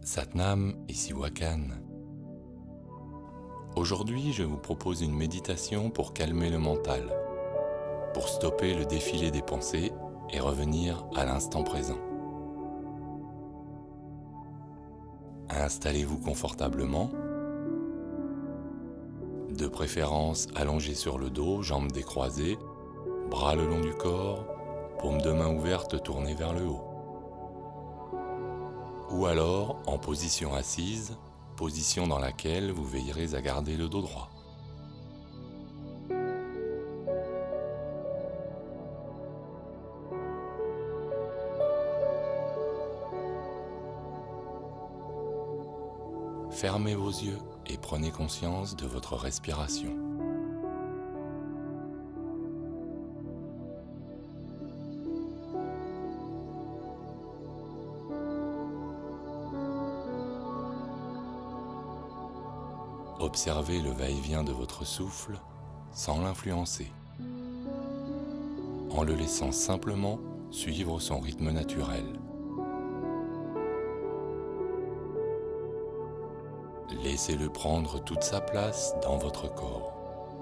Satnam, ici Wakan. Aujourd'hui, je vous propose une méditation pour calmer le mental, pour stopper le défilé des pensées et revenir à l'instant présent. Installez-vous confortablement, de préférence allongé sur le dos, jambes décroisées, bras le long du corps, paumes de main ouvertes tournées vers le haut. Ou alors en position assise, position dans laquelle vous veillerez à garder le dos droit. Fermez vos yeux et prenez conscience de votre respiration. Observez le va-et-vient de votre souffle sans l'influencer, en le laissant simplement suivre son rythme naturel. Laissez-le prendre toute sa place dans votre corps.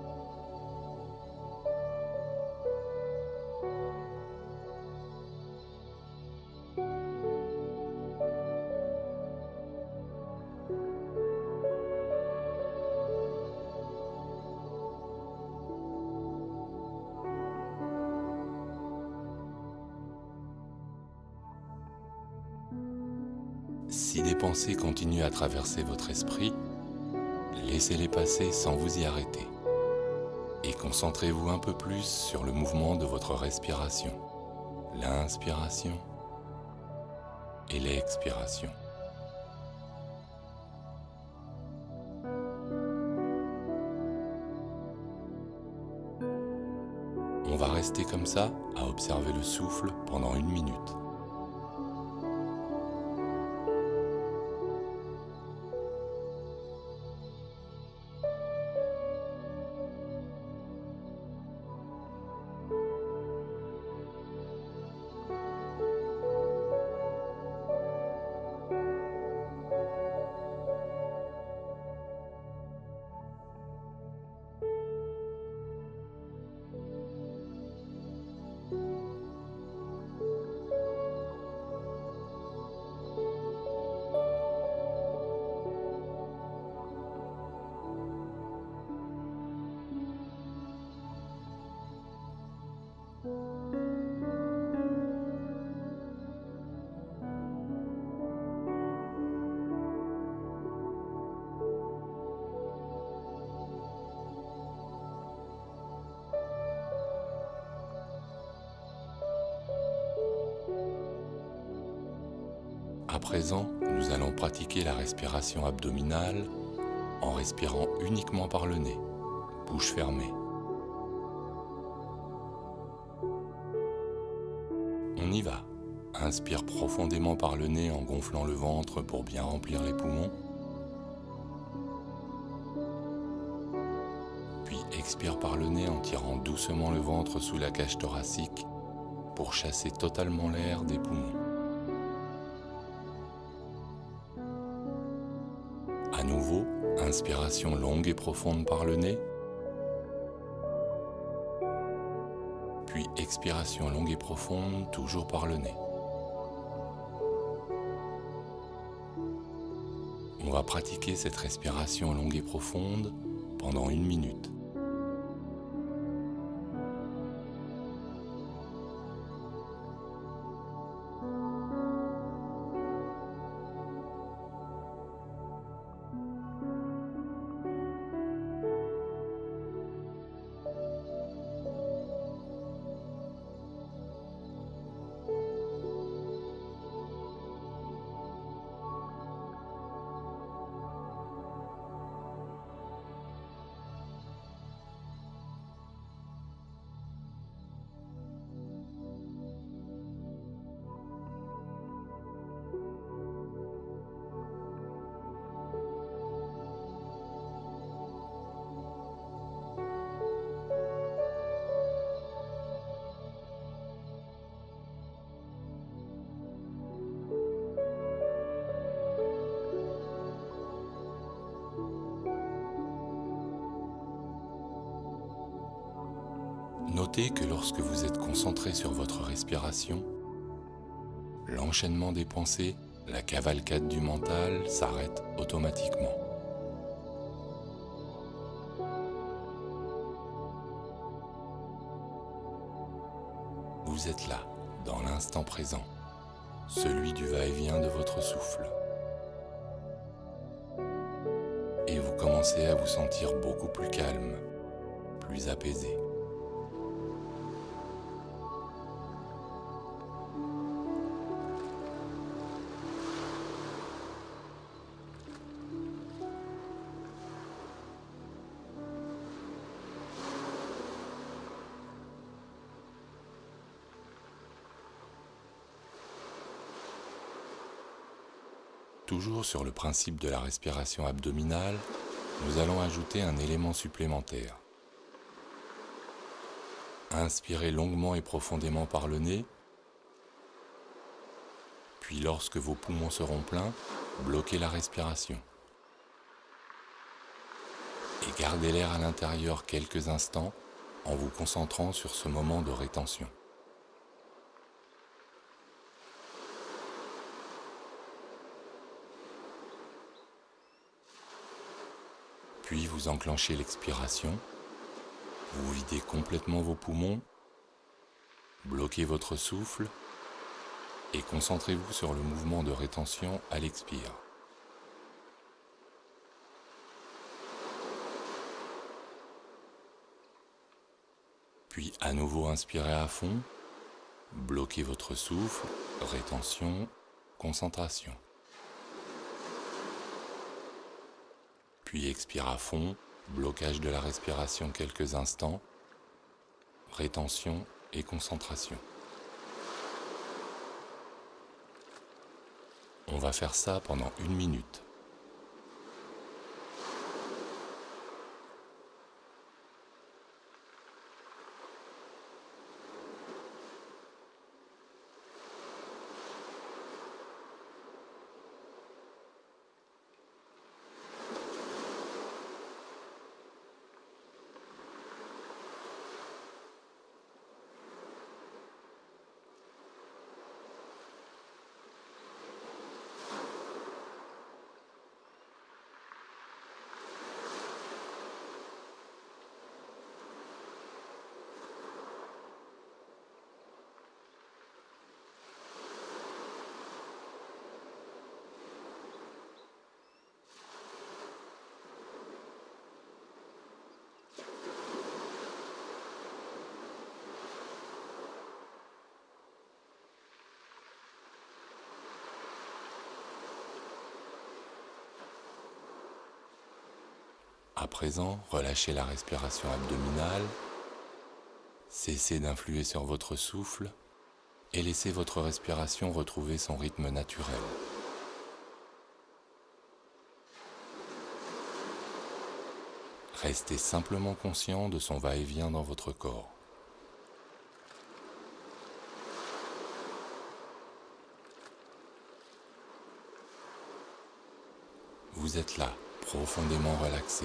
Si des pensées continuent à traverser votre esprit, laissez-les passer sans vous y arrêter. Et concentrez-vous un peu plus sur le mouvement de votre respiration, l'inspiration et l'expiration. On va rester comme ça à observer le souffle pendant 1 minute. À présent, nous allons pratiquer la respiration abdominale en respirant uniquement par le nez, bouche fermée. On y va. Inspire profondément par le nez en gonflant le ventre pour bien remplir les poumons. Puis expire par le nez en tirant doucement le ventre sous la cage thoracique pour chasser totalement l'air des poumons. À nouveau, inspiration longue et profonde par le nez, puis expiration longue et profonde, toujours par le nez. On va pratiquer cette respiration longue et profonde pendant 1 minute. Notez que lorsque vous êtes concentré sur votre respiration, l'enchaînement des pensées, la cavalcade du mental s'arrête automatiquement. Vous êtes là, dans l'instant présent, celui du va-et-vient de votre souffle. Et vous commencez à vous sentir beaucoup plus calme, plus apaisé. Toujours sur le principe de la respiration abdominale, nous allons ajouter un élément supplémentaire. Inspirez longuement et profondément par le nez, puis lorsque vos poumons seront pleins, bloquez la respiration. Et gardez l'air à l'intérieur quelques instants en vous concentrant sur ce moment de rétention. Puis vous enclenchez l'expiration, vous videz complètement vos poumons, bloquez votre souffle et concentrez-vous sur le mouvement de rétention à l'expire. Puis à nouveau inspirez à fond, bloquez votre souffle, rétention, concentration. Puis expire à fond, blocage de la respiration quelques instants, rétention et concentration. On va faire ça pendant 1 minute. À présent, relâchez la respiration abdominale, cessez d'influer sur votre souffle et laissez votre respiration retrouver son rythme naturel. Restez simplement conscient de son va-et-vient dans votre corps. Vous êtes là, profondément relaxé.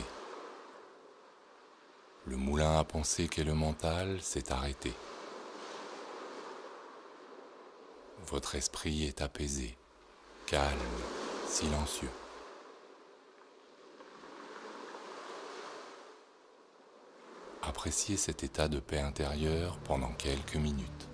Le moulin à penser qu'est le mental s'est arrêté. Votre esprit est apaisé, calme, silencieux. Appréciez cet état de paix intérieure pendant quelques minutes.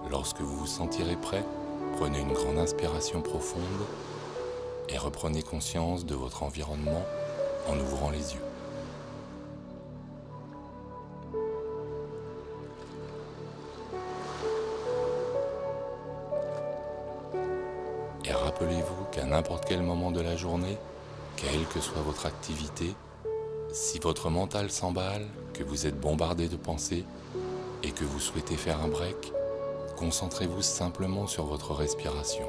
Lorsque vous vous sentirez prêt, prenez une grande inspiration profonde et reprenez conscience de votre environnement en ouvrant les yeux. Et rappelez-vous qu'à n'importe quel moment de la journée, quelle que soit votre activité, si votre mental s'emballe, que vous êtes bombardé de pensées et que vous souhaitez faire un break, concentrez-vous simplement sur votre respiration.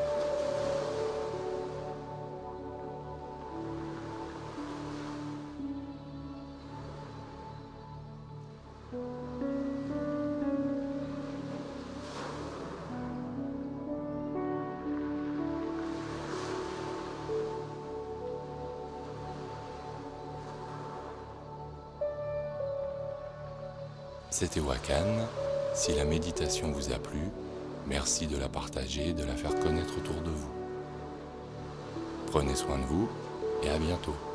C'était Wakan. Si la méditation vous a plu, merci de la partager et de la faire connaître autour de vous. Prenez soin de vous et à bientôt.